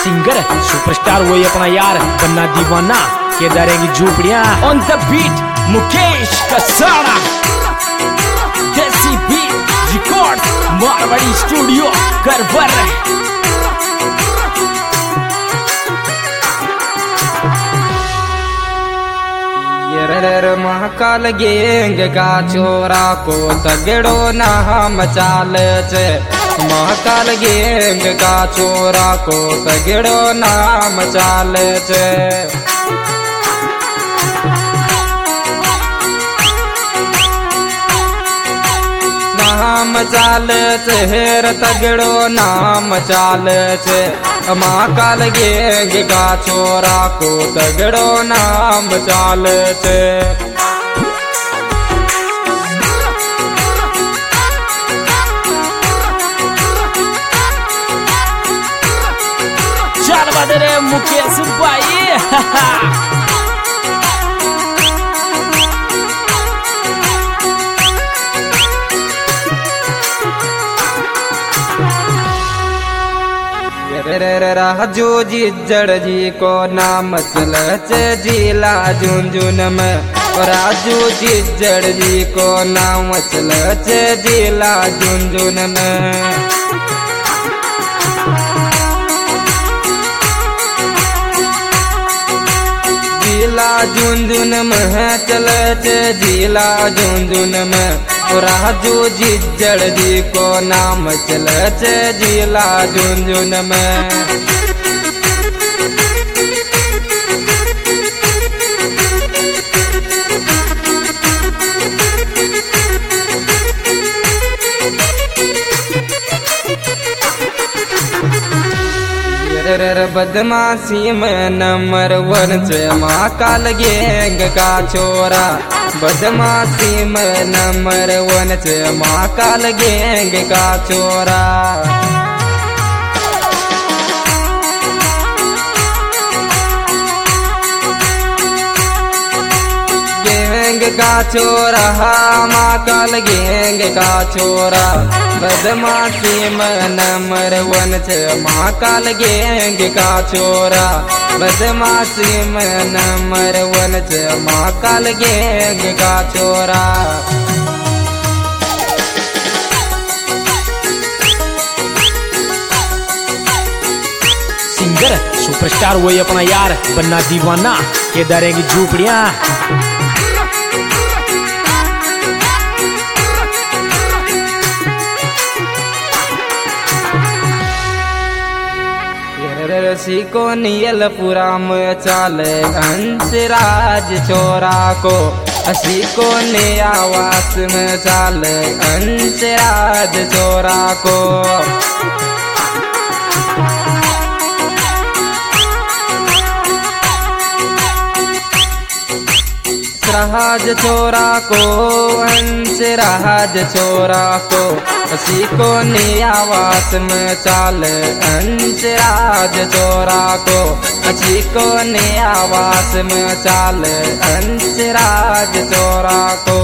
Singer superstar वही अपना यार बन्ना दीवाना के दरेंगी झूपड़ियां on the beat Mukesh Kasara desi beat record Marwadi studio Karwar Mahakal gang का छोरा को तगड़ो नाम चाल छे महाकाल गेंग का छोरा को तगड़ो नाम चाल छे नाम चाल छे हेर तगड़ो नाम चाल छे महाकाल गेंग का छोरा को तगड़ो नाम चाल छे चाल बदरे मुकेश भाई राजू जिज्जड़ जी को नाम चलचे जिला झुंझुन में राजू जिज्जड़ जी को नाम चलचे जिला झुंझुन में जिला झुंझुन में चलचे जिला झुंझुन में राजू जिज्जड़ जी को नाम चलचे जिला झुंझुन में बदमाशी में नंबर 1 छे महाकाल गेंग का छोरा बदमाशी में नंबर 1 छे महाकाल गेंग का छोरा गेंग का छोरा महाकाल गेंग का छोरा बदमाशी में नंबर 1 छे महाकाल गेंग का छोरा बदमाशी में नंबर 1 छे महाकाल गेंग का छोरा सिंगर सुपरस्टार वही अपना यार बन्ना दीवाना के दरेंगी झूपड़ियां सीको नियलपुरा में चाले अंशराज छोरा को सीको ने आवास में चाले अंशराज छोरा को राज छोरा को अंशराज छोरा को सीको ने आवास में चाले अंशराज छोरा को सीको ने आवास में चाले अंशराज छोरा को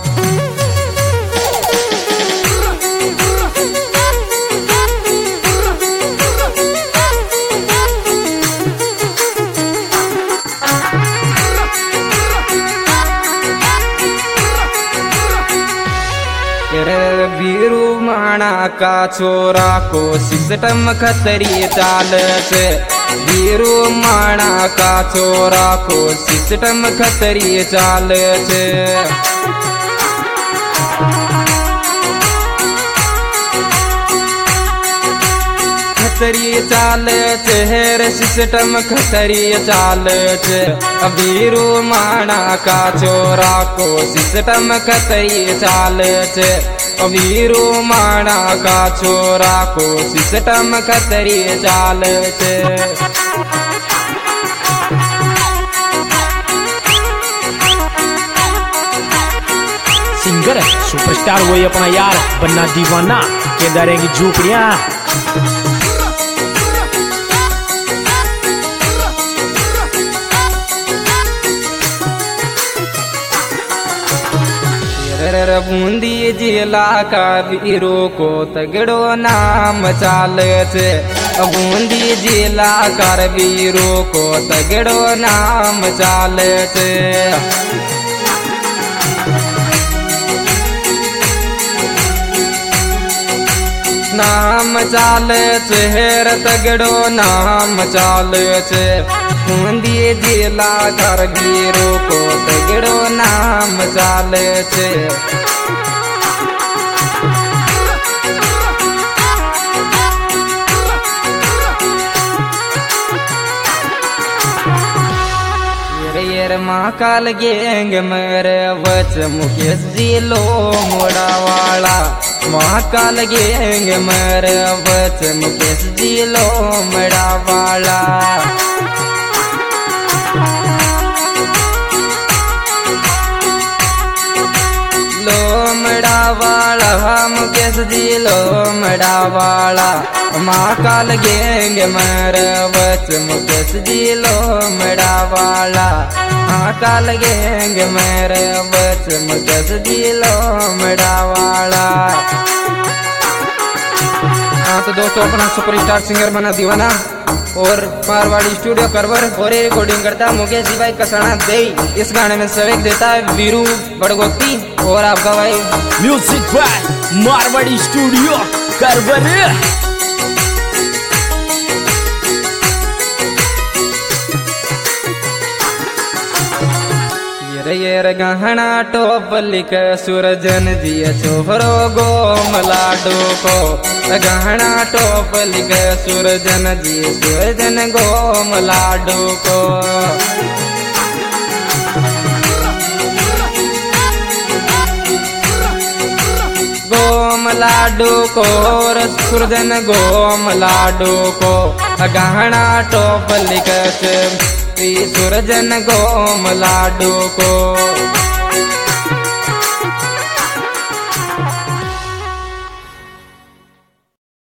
वीरू माणा का छोरा को सिस्टम खतरी चाल छे वीरू माणा का छोरा को सिस्टम खतरी चाल छे खतरी चाल छे हेर सिस्टम खतरी चाल छे वीरू माणा का छोरा को सिस्टम खतरी चाल छे वीरू माणा का छोरा को सिस्टम खतरी चाल छे सिंगर सुपरस्टार वही अपना यार बन्ना दीवाना के दरेंगी झूपड़ियां बूंदी जिला का वीरों को तगड़ो नाम चाल छे बूंदी जिला करवीरो को तगड़ो नाम चाले छे। नाम चाले छे हेर तगड़ो नाम चाले छे। बूंदी जिला करवीरो को तगड़ो नाम चाले छे। महाकाल गैंग मेरे वच मुकेश जिलो मोड़ावाला। महाकाल गैंग मेरे वच मुकेश जिलो मोड़ावाला। लोमड़ावाला मुकेश जिलो मोड़ावाला। महाकाल गैंग मेरे वच मुकेश जिलो मोड़ावाला। महाकाल गैंग मेरे वच मुकेश जिलो मोड़ावाला। हाँ तो दोस्तों अपना सुपरस्टार सिंगर बना दीवाना और मारवाड़ी स्टूडियो करवर और ये रिकॉर्डिंग करता मुकेश जी भाई कसाना दे। इस गाने में सहयोग देता है वीरू बड़गोती और आपका भाई music by Marwadi studio Karwar. येर गहना टोप लिख सूरजन जी छोहरो गो मलाडो को। गहना टोप लिख सूरजन जी सूरजन गो मलाडो को। गोम लाडू को सूरजन गोम लाडू को। गहना टोप लिख सूरजन गोम लाडू को।